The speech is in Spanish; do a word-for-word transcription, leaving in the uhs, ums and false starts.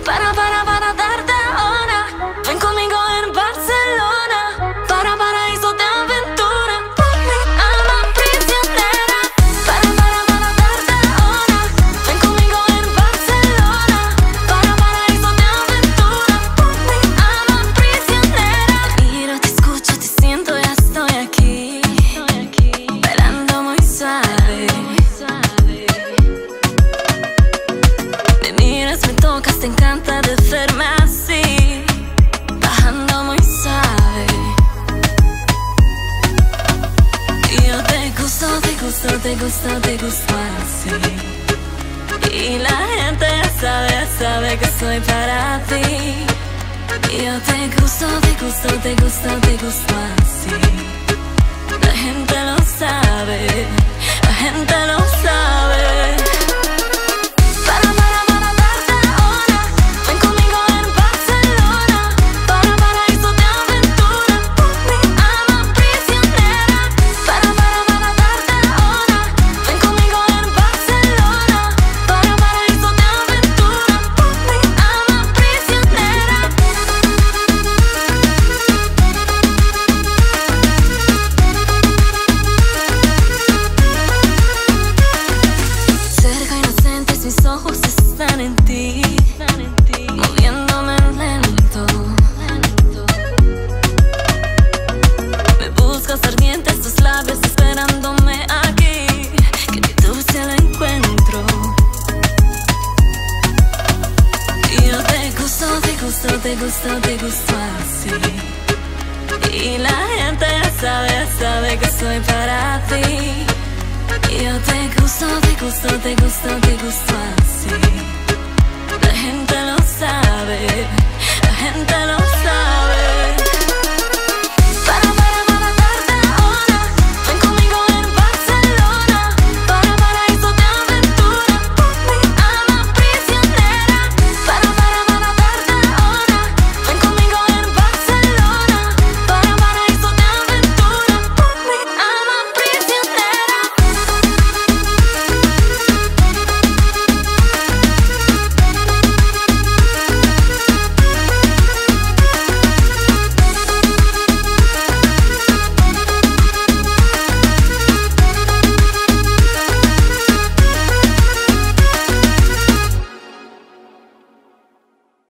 Para, para, para darte ahora. Ven conmigo en Barcelona. Para, paraíso de aventura. Mi alma prisionera. Para, para, para darte ahora. Ven conmigo en Barcelona. Para, paraíso de aventura. Mi alma prisionera. Miro, te escucho, te siento, ya estoy aquí. Bailando muy suave. Me miras, me tocas, te encanta de verme así, bajando muy suave. Y yo te gusto, te gusto, te gusto, te gusto así. Y la gente ya sabe, ya sabe que soy para ti. Y yo te gusto, te gusto, te gusto, te gusto así. La gente lo sabe, la gente lo sabe. Mis ojos están en ti, moviéndome lento. Me buscas ardientes, tus labios esperándome aquí, que mi dulce lo encuentro. Y yo te gusto, te gusto, te gusto, te gusto así. Y la gente ya sabe, ya sabe que soy para ti. Y yo te gusto, te gusto, te gusto, te gusto así.